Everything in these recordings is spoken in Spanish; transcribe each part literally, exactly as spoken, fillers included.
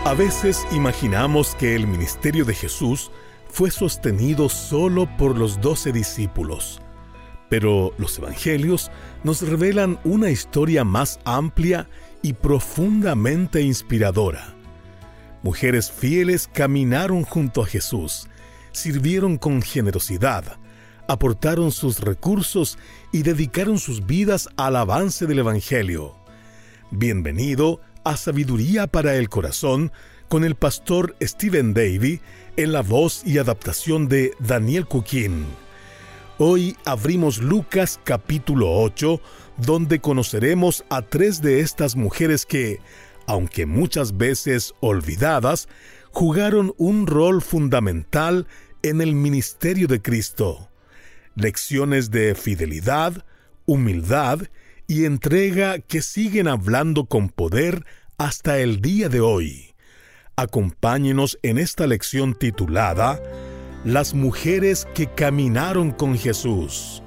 A veces imaginamos que el ministerio de Jesús fue sostenido solo por los doce discípulos, pero los evangelios nos revelan una historia más amplia y profundamente inspiradora. Mujeres fieles caminaron junto a Jesús, sirvieron con generosidad, aportaron sus recursos y dedicaron sus vidas al avance del evangelio. Bienvenido a Sabiduría para el Corazón con el pastor Stephen Davey en la voz y adaptación de Daniel Cuquín. Hoy abrimos Lucas capítulo ocho, donde conoceremos a tres de estas mujeres que, aunque muchas veces olvidadas, jugaron un rol fundamental en el ministerio de Cristo. Lecciones de fidelidad, humildad y entrega que siguen hablando con poder hasta el día de hoy. Acompáñenos en esta lección titulada Las mujeres que caminaron con Jesús.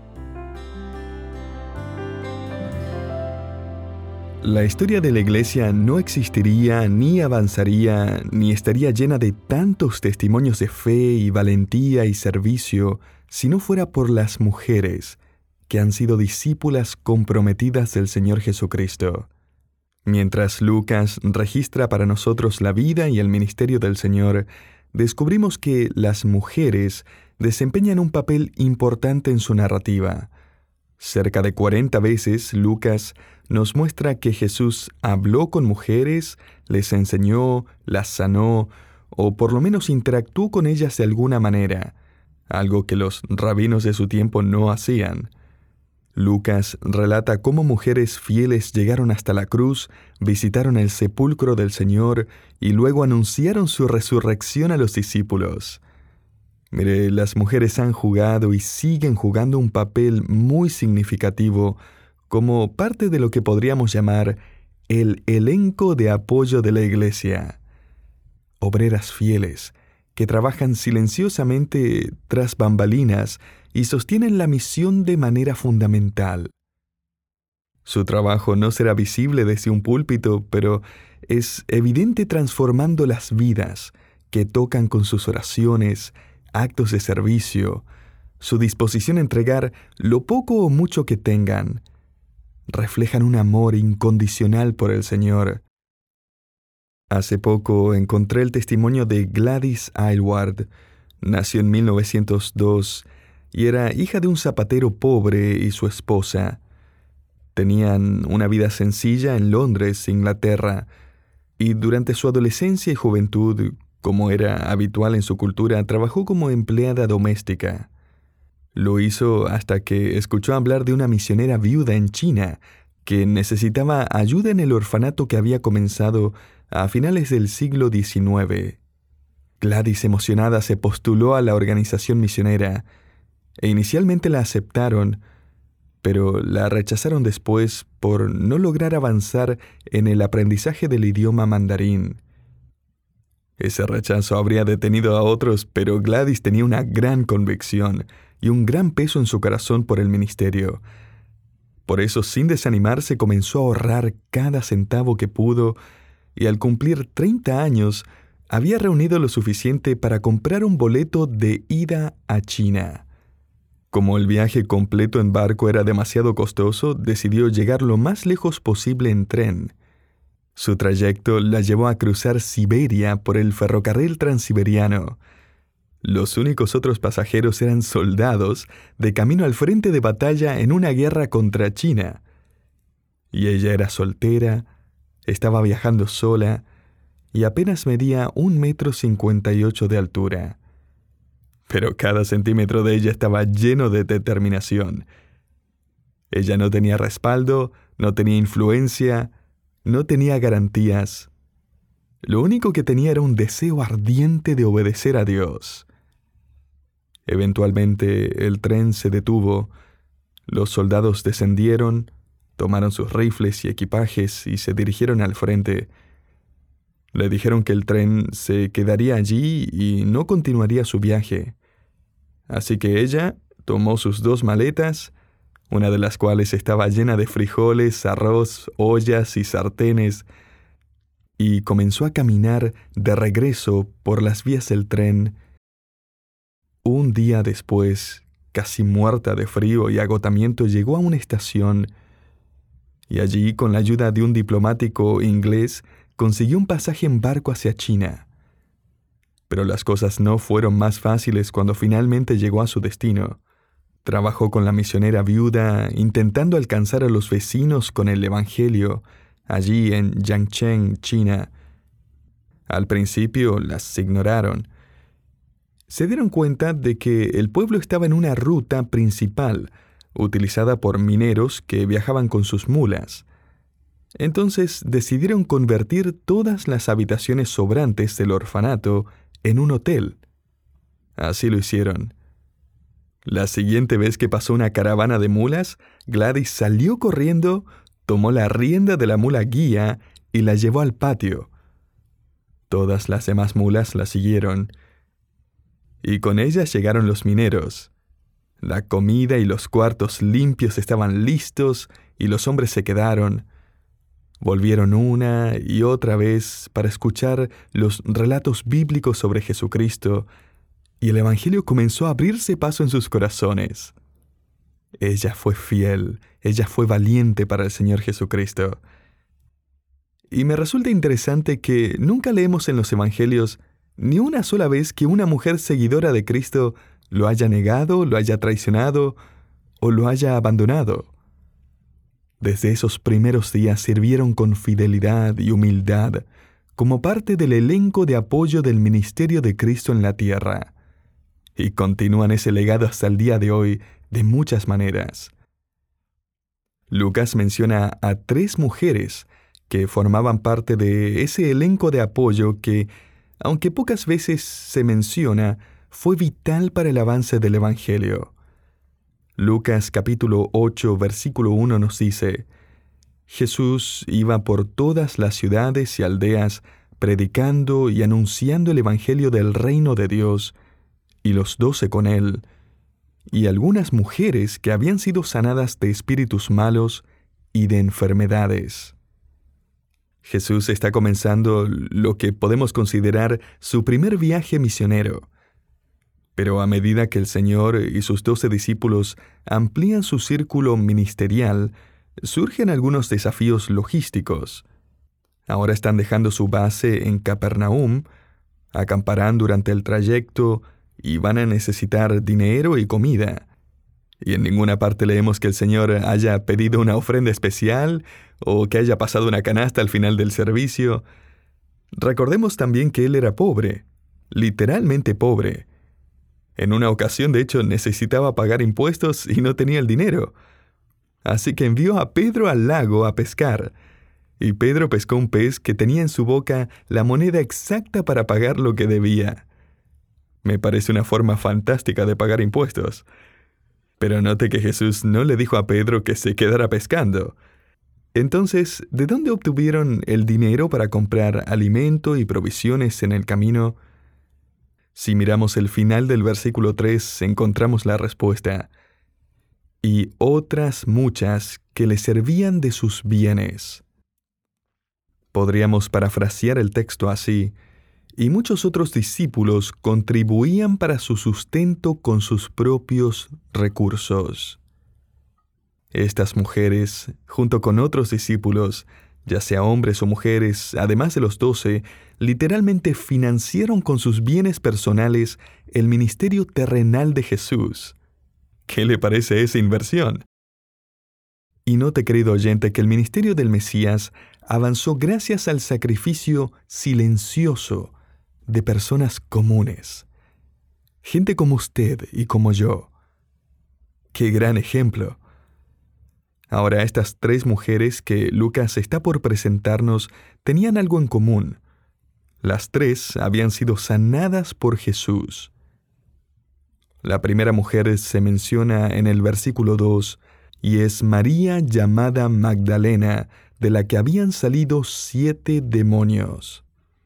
La historia de la Iglesia no existiría, ni avanzaría, ni estaría llena de tantos testimonios de fe y valentía y servicio si no fuera por las mujeres que han sido discípulas comprometidas del Señor Jesucristo. Mientras Lucas registra para nosotros la vida y el ministerio del Señor, descubrimos que las mujeres desempeñan un papel importante en su narrativa. Cerca de cuarenta veces Lucas nos muestra que Jesús habló con mujeres, les enseñó, las sanó, o por lo menos interactuó con ellas de alguna manera, algo que los rabinos de su tiempo no hacían. Lucas relata cómo mujeres fieles llegaron hasta la cruz, visitaron el sepulcro del Señor y luego anunciaron su resurrección a los discípulos. Mire, las mujeres han jugado y siguen jugando un papel muy significativo como parte de lo que podríamos llamar el elenco de apoyo de la Iglesia. Obreras fieles que trabajan silenciosamente tras bambalinas y sostienen la misión de manera fundamental. Su trabajo no será visible desde un púlpito, pero es evidente transformando las vidas que tocan con sus oraciones, actos de servicio, su disposición a entregar lo poco o mucho que tengan. Reflejan un amor incondicional por el Señor. Hace poco encontré el testimonio de Gladys Aylward. Nació en mil novecientos dos y era hija de un zapatero pobre y su esposa. Tenían una vida sencilla en Londres, Inglaterra, y durante su adolescencia y juventud, como era habitual en su cultura, trabajó como empleada doméstica. Lo hizo hasta que escuchó hablar de una misionera viuda en China que necesitaba ayuda en el orfanato que había comenzado a finales del siglo diecinueve. Gladys, emocionada, se postuló a la organización misionera e inicialmente la aceptaron, pero la rechazaron después por no lograr avanzar en el aprendizaje del idioma mandarín. Ese rechazo habría detenido a otros, pero Gladys tenía una gran convicción y un gran peso en su corazón por el ministerio. Por eso, sin desanimarse, comenzó a ahorrar cada centavo que pudo y al cumplir treinta años, había reunido lo suficiente para comprar un boleto de ida a China. Como el viaje completo en barco era demasiado costoso, decidió llegar lo más lejos posible en tren. Su trayecto la llevó a cruzar Siberia por el ferrocarril transiberiano. Los únicos otros pasajeros eran soldados de camino al frente de batalla en una guerra contra China. Y ella era soltera, estaba viajando sola y apenas medía un metro cincuenta y ocho de altura. Pero cada centímetro de ella estaba lleno de determinación. Ella no tenía respaldo, no tenía influencia, no tenía garantías. Lo único que tenía era un deseo ardiente de obedecer a Dios. Eventualmente el tren se detuvo, los soldados descendieron, tomaron sus rifles y equipajes y se dirigieron al frente. Le dijeron que el tren se quedaría allí y no continuaría su viaje. Así que ella tomó sus dos maletas, una de las cuales estaba llena de frijoles, arroz, ollas y sartenes, y comenzó a caminar de regreso por las vías del tren. Un día después, casi muerta de frío y agotamiento, llegó a una estación y allí, con la ayuda de un diplomático inglés, consiguió un pasaje en barco hacia China. Pero las cosas no fueron más fáciles cuando finalmente llegó a su destino. Trabajó con la misionera viuda, intentando alcanzar a los vecinos con el Evangelio, allí en Yangcheng, China. Al principio las ignoraron. Se dieron cuenta de que el pueblo estaba en una ruta principal, utilizada por mineros que viajaban con sus mulas. Entonces decidieron convertir todas las habitaciones sobrantes del orfanato en un hotel. Así lo hicieron. La siguiente vez que pasó una caravana de mulas, Gladys salió corriendo, tomó la rienda de la mula guía y la llevó al patio. Todas las demás mulas la siguieron, y con ellas llegaron los mineros. La comida y los cuartos limpios estaban listos y los hombres se quedaron. Volvieron una y otra vez para escuchar los relatos bíblicos sobre Jesucristo, y el Evangelio comenzó a abrirse paso en sus corazones. Ella fue fiel, ella fue valiente para el Señor Jesucristo. Y me resulta interesante que nunca leemos en los Evangelios ni una sola vez que una mujer seguidora de Cristo lo haya negado, lo haya traicionado o lo haya abandonado. Desde esos primeros días sirvieron con fidelidad y humildad como parte del elenco de apoyo del ministerio de Cristo en la tierra. Y continúan ese legado hasta el día de hoy de muchas maneras. Lucas menciona a tres mujeres que formaban parte de ese elenco de apoyo que, aunque pocas veces se menciona, fue vital para el avance del Evangelio. Lucas capítulo ocho, versículo uno nos dice: Jesús iba por todas las ciudades y aldeas, predicando y anunciando el Evangelio del reino de Dios, y los doce con él, y algunas mujeres que habían sido sanadas de espíritus malos y de enfermedades. Jesús está comenzando lo que podemos considerar su primer viaje misionero. Pero a medida que el Señor y sus doce discípulos amplían su círculo ministerial, surgen algunos desafíos logísticos. Ahora están dejando su base en Capernaum, acamparán durante el trayecto y van a necesitar dinero y comida. Y en ninguna parte leemos que el Señor haya pedido una ofrenda especial o que haya pasado una canasta al final del servicio. Recordemos también que Él era pobre, literalmente pobre. En una ocasión, de hecho, necesitaba pagar impuestos y no tenía el dinero. Así que envió a Pedro al lago a pescar. Y Pedro pescó un pez que tenía en su boca la moneda exacta para pagar lo que debía. Me parece una forma fantástica de pagar impuestos. Pero note que Jesús no le dijo a Pedro que se quedara pescando. Entonces, ¿de dónde obtuvieron el dinero para comprar alimento y provisiones en el camino? Si miramos el final del versículo tres, encontramos la respuesta: y otras muchas que le servían de sus bienes. Podríamos parafrasear el texto así: y muchos otros discípulos contribuían para su sustento con sus propios recursos. Estas mujeres, junto con otros discípulos, ya sea hombres o mujeres, además de los doce, literalmente financiaron con sus bienes personales el ministerio terrenal de Jesús. ¿Qué le parece esa inversión? Y note, querido oyente, que el ministerio del Mesías avanzó gracias al sacrificio silencioso de personas comunes. Gente como usted y como yo. ¡Qué gran ejemplo! Ahora, estas tres mujeres que Lucas está por presentarnos tenían algo en común. Las tres habían sido sanadas por Jesús. La primera mujer se menciona en el versículo dos, y es María llamada Magdalena, de la que habían salido siete demonios.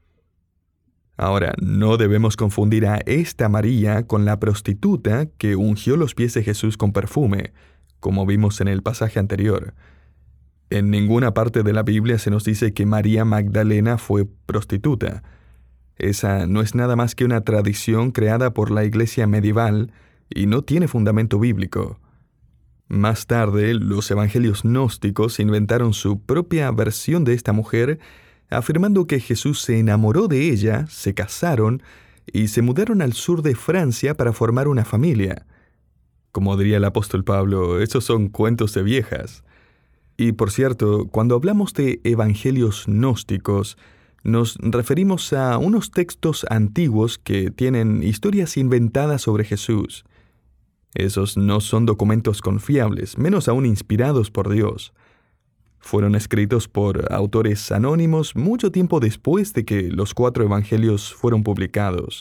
Ahora, no debemos confundir a esta María con la prostituta que ungió los pies de Jesús con perfume, como vimos en el pasaje anterior. En ninguna parte de la Biblia se nos dice que María Magdalena fue prostituta. Esa no es nada más que una tradición creada por la iglesia medieval y no tiene fundamento bíblico. Más tarde, los evangelios gnósticos inventaron su propia versión de esta mujer, afirmando que Jesús se enamoró de ella, se casaron y se mudaron al sur de Francia para formar una familia. Como diría el apóstol Pablo, esos son cuentos de viejas. Y por cierto, cuando hablamos de evangelios gnósticos, nos referimos a unos textos antiguos que tienen historias inventadas sobre Jesús. Esos no son documentos confiables, menos aún inspirados por Dios. Fueron escritos por autores anónimos mucho tiempo después de que los cuatro evangelios fueron publicados.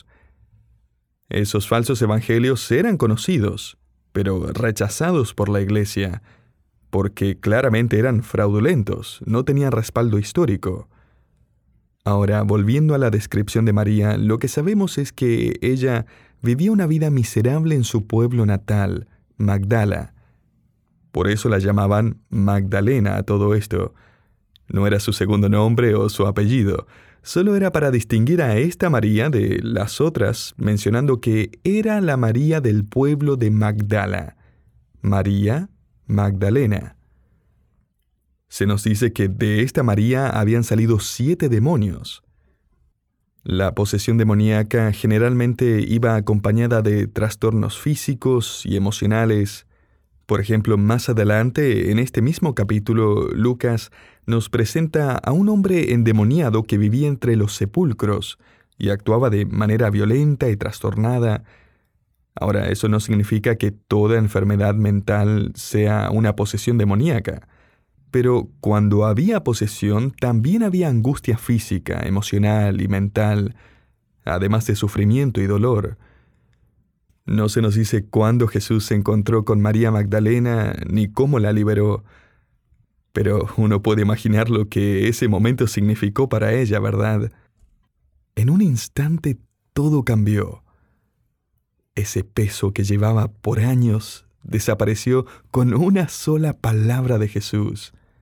Esos falsos evangelios eran conocidos, pero rechazados por la iglesia, porque claramente eran fraudulentos, no tenían respaldo histórico. Ahora, volviendo a la descripción de María, lo que sabemos es que ella vivía una vida miserable en su pueblo natal, Magdala. Por eso la llamaban Magdalena a todo esto. No era su segundo nombre o su apellido, solo era para distinguir a esta María de las otras, mencionando que era la María del pueblo de Magdala. María Magdalena. Se nos dice que de esta María habían salido siete demonios. La posesión demoníaca generalmente iba acompañada de trastornos físicos y emocionales. Por ejemplo, más adelante, en este mismo capítulo, Lucas nos presenta a un hombre endemoniado que vivía entre los sepulcros y actuaba de manera violenta y trastornada. Ahora, eso no significa que toda enfermedad mental sea una posesión demoníaca. Pero cuando había posesión, también había angustia física, emocional y mental, además de sufrimiento y dolor. No se nos dice cuándo Jesús se encontró con María Magdalena ni cómo la liberó, pero uno puede imaginar lo que ese momento significó para ella, ¿verdad? En un instante todo cambió. Ese peso que llevaba por años desapareció con una sola palabra de Jesús.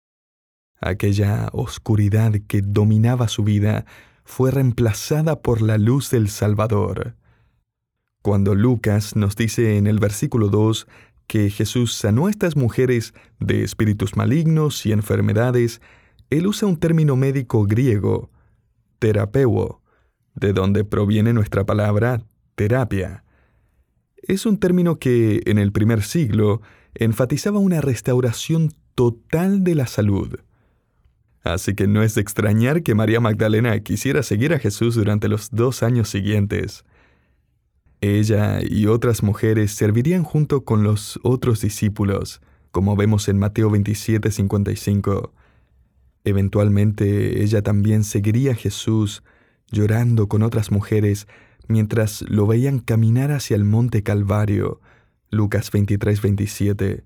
Aquella oscuridad que dominaba su vida fue reemplazada por la luz del Salvador. Cuando Lucas nos dice en el versículo dos que Jesús sanó a estas mujeres de espíritus malignos y enfermedades, él usa un término médico griego, terapeuo, de donde proviene nuestra palabra terapia. Es un término que, en el primer siglo, enfatizaba una restauración total de la salud. Así que no es de extrañar que María Magdalena quisiera seguir a Jesús durante los dos años siguientes. Ella y otras mujeres servirían junto con los otros discípulos, como vemos en Mateo veintisiete, cincuenta y cinco. Eventualmente, ella también seguiría a Jesús, llorando con otras mujeres, mientras lo veían caminar hacia el monte Calvario, Lucas veintitrés, veintisiete.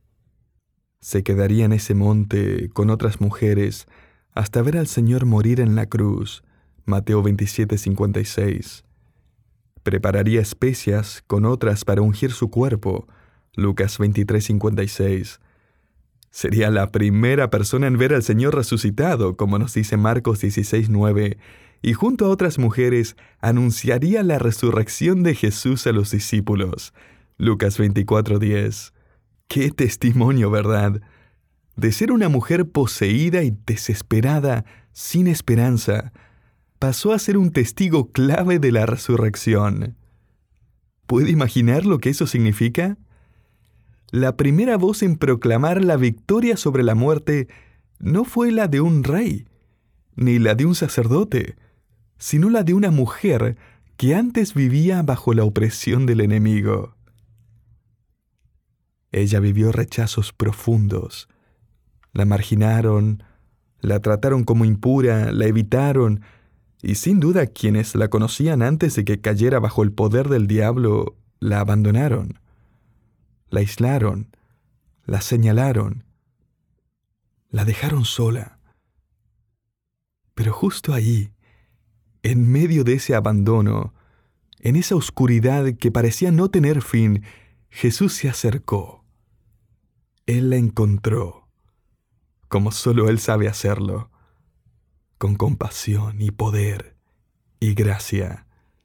Se quedaría en ese monte con otras mujeres hasta ver al Señor morir en la cruz, Mateo veintisiete, cincuenta y seis. Prepararía especias con otras para ungir su cuerpo, Lucas veintitrés, cincuenta y seis. Sería la primera persona en ver al Señor resucitado, como nos dice Marcos dieciséis, nueve, y junto a otras mujeres anunciaría la resurrección de Jesús a los discípulos, Lucas veinticuatro, diez. ¡Qué testimonio!, ¿verdad? De ser una mujer poseída y desesperada, sin esperanza, pasó a ser un testigo clave de la resurrección. ¿Puede imaginar lo que eso significa? La primera voz en proclamar la victoria sobre la muerte no fue la de un rey, ni la de un sacerdote, sino la de una mujer que antes vivía bajo la opresión del enemigo. Ella vivió rechazos profundos. La marginaron, la trataron como impura, la evitaron, y sin duda quienes la conocían antes de que cayera bajo el poder del diablo, la abandonaron, la aislaron, la señalaron, la dejaron sola. Pero justo ahí, en medio de ese abandono, en esa oscuridad que parecía no tener fin, Jesús se acercó. Él la encontró. como solo Él sabe hacerlo, con compasión y poder y gracia.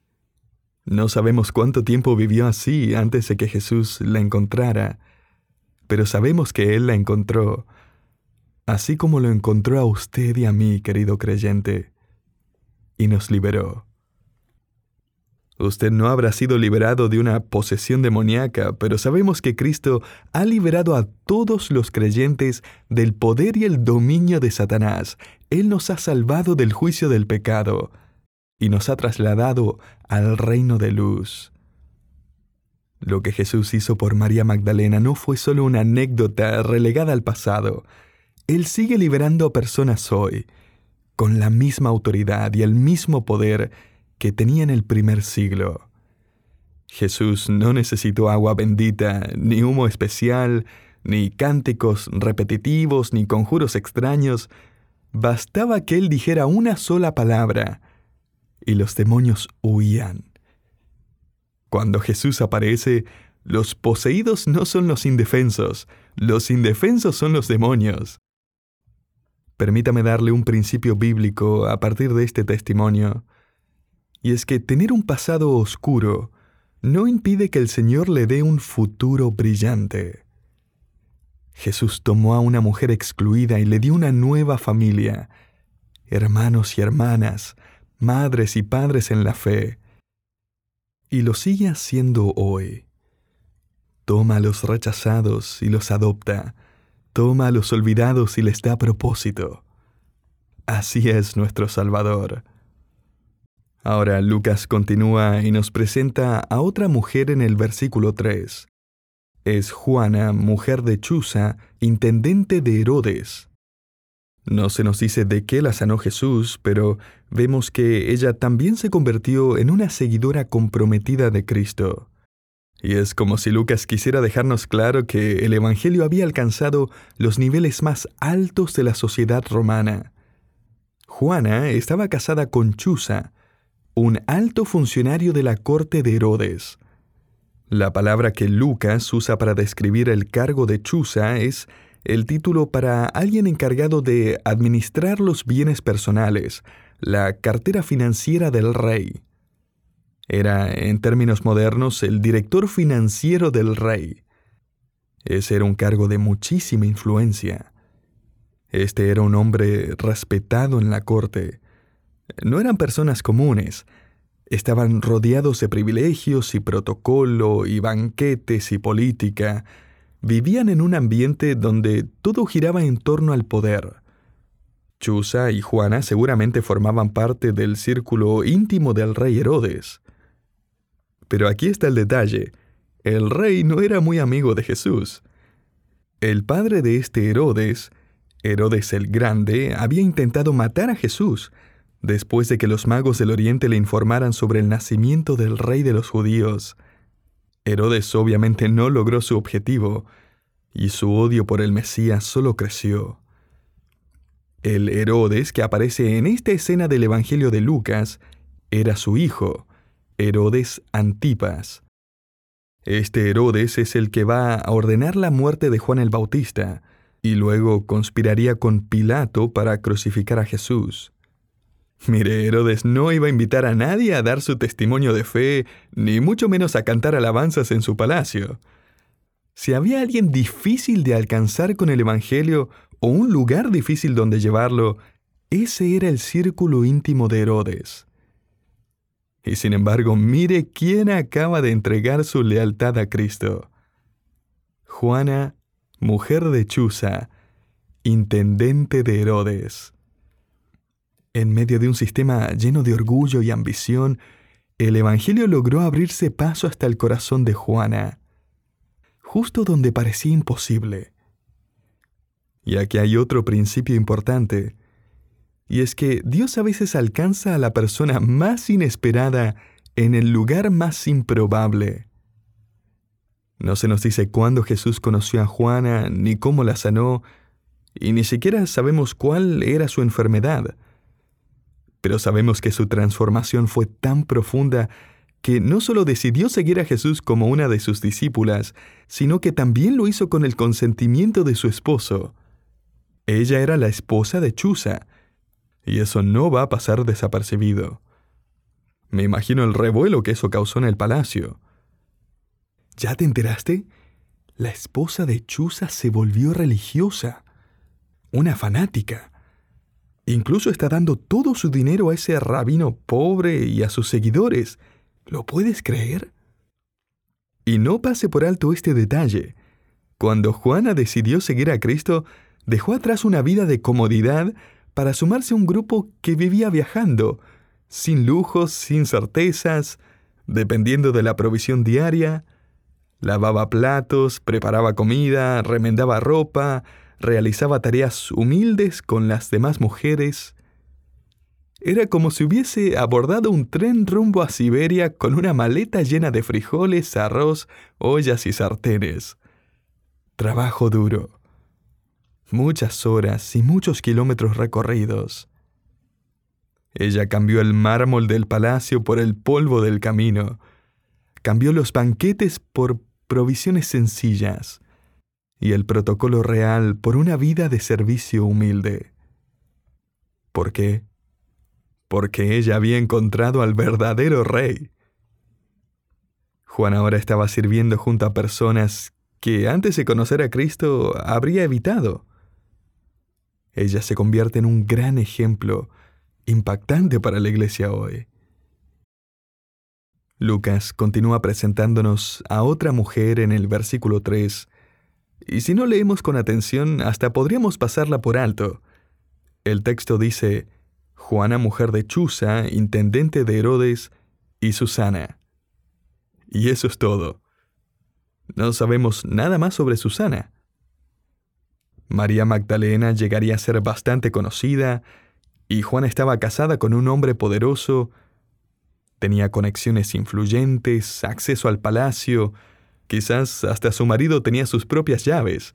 No sabemos cuánto tiempo vivió así antes de que Jesús la encontrara, pero sabemos que Él la encontró, así como lo encontró a usted y a mí, querido creyente, y nos liberó. Usted no habrá sido liberado de una posesión demoníaca, pero sabemos que Cristo ha liberado a todos los creyentes del poder y el dominio de Satanás. Él nos ha salvado del juicio del pecado y nos ha trasladado al reino de luz. Lo que Jesús hizo por María Magdalena no fue solo una anécdota relegada al pasado. Él sigue liberando a personas hoy, con la misma autoridad y el mismo poder que tenía en el primer siglo. Jesús no necesitó agua bendita, ni humo especial, ni cánticos repetitivos, ni conjuros extraños. Bastaba que Él dijera una sola palabra, y los demonios huían. Cuando Jesús aparece, los poseídos no son los indefensos, los indefensos son los demonios. Permítame darle un principio bíblico a partir de este testimonio, y es que tener un pasado oscuro no impide que el Señor le dé un futuro brillante. Jesús tomó a una mujer excluida y le dio una nueva familia, hermanos y hermanas, madres y padres en la fe, y lo sigue haciendo hoy. Toma a los rechazados y los adopta, toma a los olvidados y les da propósito. Así es nuestro Salvador. Ahora Lucas continúa y nos presenta a otra mujer en el versículo tres. Es Juana, mujer de Chuza, intendente de Herodes. No se nos dice de qué la sanó Jesús, pero vemos que ella también se convirtió en una seguidora comprometida de Cristo. Y es como si Lucas quisiera dejarnos claro que el Evangelio había alcanzado los niveles más altos de la sociedad romana. Juana estaba casada con Chuza, un alto funcionario de la corte de Herodes. La palabra que Lucas usa para describir el cargo de Chuza es el título para alguien encargado de administrar los bienes personales, la cartera financiera del rey. Era, en términos modernos, el director financiero del rey. Ese era un cargo de muchísima influencia. Este era un hombre respetado en la corte. No eran personas comunes. Estaban rodeados de privilegios y protocolo y banquetes y política. Vivían en un ambiente donde todo giraba en torno al poder. Chuza y Juana seguramente formaban parte del círculo íntimo del rey Herodes. Pero aquí está el detalle. El rey no era muy amigo de Jesús. El padre de este Herodes, Herodes el Grande, había intentado matar a Jesús después de que los magos del Oriente le informaran sobre el nacimiento del rey de los judíos. Herodes obviamente no logró su objetivo, y su odio por el Mesías solo creció. El Herodes que aparece en esta escena del Evangelio de Lucas era su hijo, Herodes Antipas. Este Herodes es el que va a ordenar la muerte de Juan el Bautista, y luego conspiraría con Pilato para crucificar a Jesús. Mire, Herodes no iba a invitar a nadie a dar su testimonio de fe, ni mucho menos a cantar alabanzas en su palacio. Si había alguien difícil de alcanzar con el Evangelio o un lugar difícil donde llevarlo, ese era el círculo íntimo de Herodes. Y sin embargo, mire quién acaba de entregar su lealtad a Cristo. Juana, mujer de Chuza, intendente de Herodes. En medio de un sistema lleno de orgullo y ambición, el Evangelio logró abrirse paso hasta el corazón de Juana, justo donde parecía imposible. Y aquí hay otro principio importante, y es que Dios a veces alcanza a la persona más inesperada en el lugar más improbable. No se nos dice cuándo Jesús conoció a Juana, ni cómo la sanó, y ni siquiera sabemos cuál era su enfermedad. Pero sabemos que su transformación fue tan profunda que no solo decidió seguir a Jesús como una de sus discípulas, sino que también lo hizo con el consentimiento de su esposo. Ella era la esposa de Chuza, y eso no va a pasar desapercibido. Me imagino el revuelo que eso causó en el palacio. ¿Ya te enteraste? La esposa de Chuza se volvió religiosa, una fanática. Incluso está dando todo su dinero a ese rabino pobre y a sus seguidores. ¿Lo puedes creer? Y no pase por alto este detalle. Cuando Juana decidió seguir a Cristo, dejó atrás una vida de comodidad para sumarse a un grupo que vivía viajando, sin lujos, sin certezas, dependiendo de la provisión diaria. Lavaba platos, preparaba comida, remendaba ropa, realizaba tareas humildes con las demás mujeres. Era como si hubiese abordado un tren rumbo a Siberia con una maleta llena de frijoles, arroz, ollas y sartenes. Trabajo duro. Muchas horas y muchos kilómetros recorridos. Ella cambió el mármol del palacio por el polvo del camino. Cambió los banquetes por provisiones sencillas y el protocolo real por una vida de servicio humilde. ¿Por qué? Porque ella había encontrado al verdadero rey. Juan ahora estaba sirviendo junto a personas que antes de conocer a Cristo habría evitado. Ella se convierte en un gran ejemplo, impactante para la iglesia hoy. Lucas continúa presentándonos a otra mujer en el versículo tres, y si no leemos con atención, hasta podríamos pasarla por alto. El texto dice: Juana, mujer de Chuza, intendente de Herodes, y Susana. Y eso es todo. No sabemos nada más sobre Susana. María Magdalena llegaría a ser bastante conocida, y Juana estaba casada con un hombre poderoso. Tenía conexiones influyentes, acceso al palacio, quizás hasta su marido tenía sus propias llaves.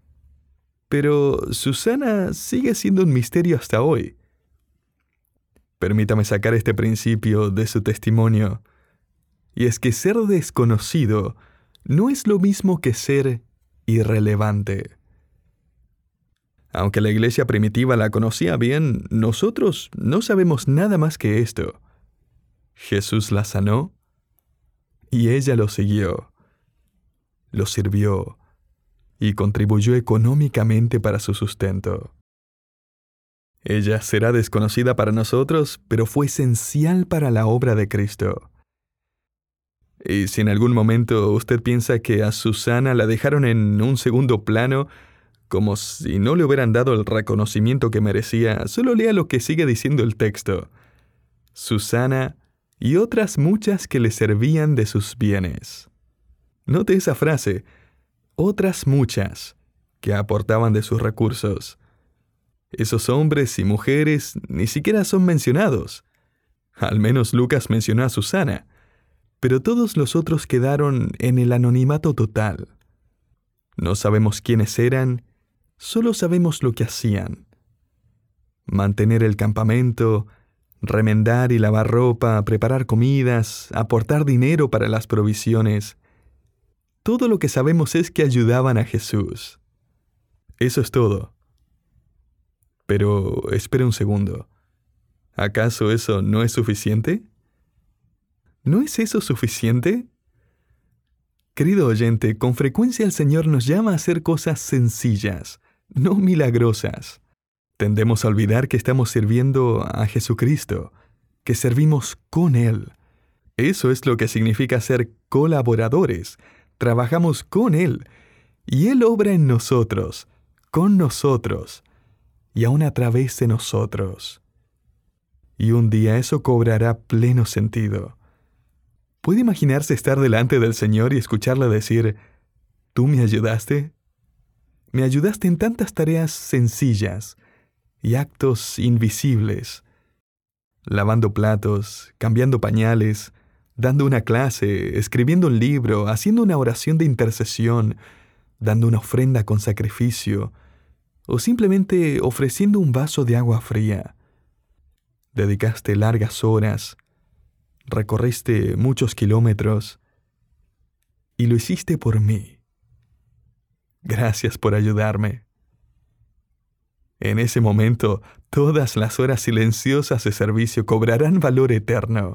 Pero Susana sigue siendo un misterio hasta hoy. Permítame sacar este principio de su testimonio, y es que ser desconocido no es lo mismo que ser irrelevante. Aunque la iglesia primitiva la conocía bien, nosotros no sabemos nada más que esto. Jesús la sanó y ella lo siguió, lo sirvió y contribuyó económicamente para su sustento. Ella será desconocida para nosotros, pero fue esencial para la obra de Cristo. Y si en algún momento usted piensa que a Susana la dejaron en un segundo plano, como si no le hubieran dado el reconocimiento que merecía, solo lea lo que sigue diciendo el texto. Susana y otras muchas que le servían de sus bienes. Note esa frase, otras muchas, que aportaban de sus recursos. Esos hombres y mujeres ni siquiera son mencionados. Al menos Lucas mencionó a Susana, pero todos los otros quedaron en el anonimato total. No sabemos quiénes eran, solo sabemos lo que hacían. Mantener el campamento, remendar y lavar ropa, preparar comidas, aportar dinero para las provisiones. Todo lo que sabemos es que ayudaban a Jesús. Eso es todo. Pero espere un segundo. ¿Acaso eso no es suficiente? ¿No es eso suficiente? Querido oyente, con frecuencia el Señor nos llama a hacer cosas sencillas, no milagrosas. Tendemos a olvidar que estamos sirviendo a Jesucristo, que servimos con Él. Eso es lo que significa ser colaboradores. Trabajamos con Él, y Él obra en nosotros, con nosotros, y aún a través de nosotros. Y un día eso cobrará pleno sentido. ¿Puede imaginarse estar delante del Señor y escucharle decir: ¿Tú me ayudaste? Me ayudaste en tantas tareas sencillas y actos invisibles, lavando platos, cambiando pañales, dando una clase, escribiendo un libro, haciendo una oración de intercesión, dando una ofrenda con sacrificio, o simplemente ofreciendo un vaso de agua fría. Dedicaste largas horas, recorriste muchos kilómetros, y lo hiciste por mí. Gracias por ayudarme. En ese momento, todas las horas silenciosas de servicio cobrarán valor eterno.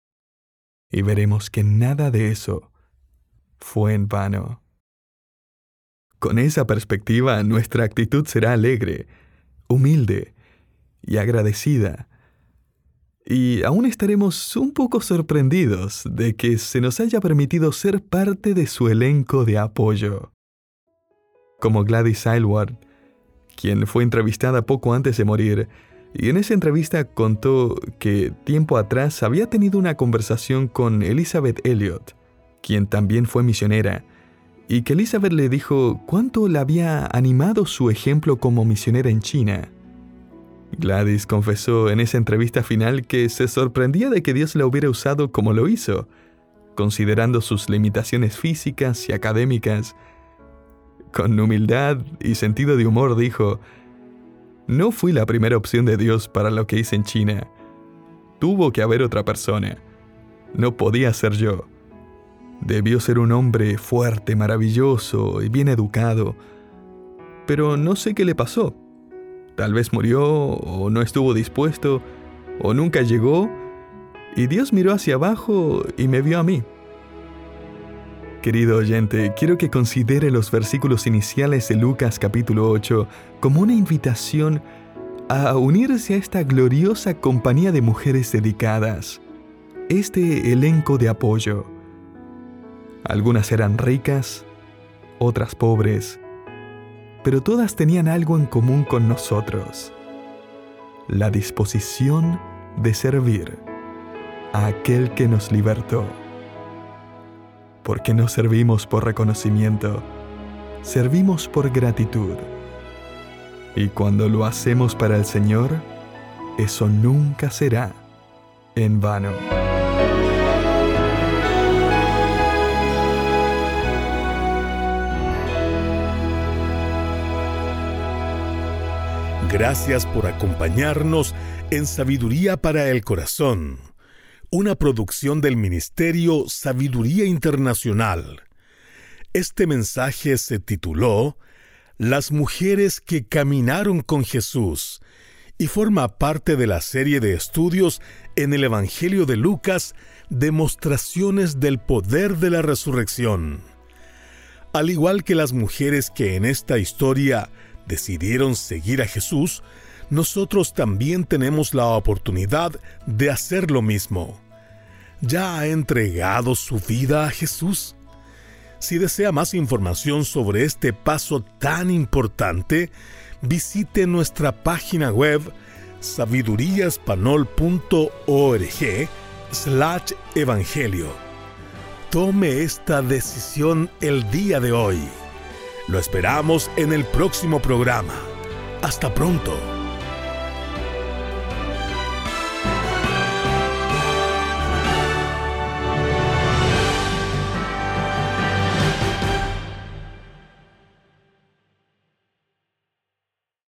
Y veremos que nada de eso fue en vano. Con esa perspectiva, nuestra actitud será alegre, humilde y agradecida. Y aún estaremos un poco sorprendidos de que se nos haya permitido ser parte de su elenco de apoyo. Como Gladys Aylward, quien fue entrevistada poco antes de morir, y en esa entrevista contó que tiempo atrás había tenido una conversación con Elisabeth Elliot, quien también fue misionera, y que Elizabeth le dijo cuánto le había animado su ejemplo como misionera en China. Gladys confesó en esa entrevista final que se sorprendía de que Dios la hubiera usado como lo hizo, considerando sus limitaciones físicas y académicas. Con humildad y sentido de humor dijo: «No fui la primera opción de Dios para lo que hice en China. Tuvo que haber otra persona. No podía ser yo. Debió ser un hombre fuerte, maravilloso y bien educado. Pero no sé qué le pasó. Tal vez murió, o no estuvo dispuesto, o nunca llegó, y Dios miró hacia abajo y me vio a mí». Querido oyente, quiero que considere los versículos iniciales de Lucas capítulo ocho como una invitación a unirse a esta gloriosa compañía de mujeres dedicadas, este elenco de apoyo. Algunas eran ricas, otras pobres, pero todas tenían algo en común con nosotros: la disposición de servir a aquel que nos libertó. Porque no servimos por reconocimiento, servimos por gratitud. Y cuando lo hacemos para el Señor, eso nunca será en vano. Gracias por acompañarnos en Sabiduría para el Corazón, una producción del Ministerio Sabiduría Internacional. Este mensaje se tituló Las mujeres que caminaron con Jesús y forma parte de la serie de estudios en el Evangelio de Lucas, Demostraciones del Poder de la Resurrección. Al igual que las mujeres que en esta historia decidieron seguir a Jesús, nosotros también tenemos la oportunidad de hacer lo mismo. ¿Ya ha entregado su vida a Jesús? Si desea más información sobre este paso tan importante, visite nuestra página web sabiduriaespanol.org slash evangelio. Tome esta decisión el día de hoy. Lo esperamos en el próximo programa. Hasta pronto.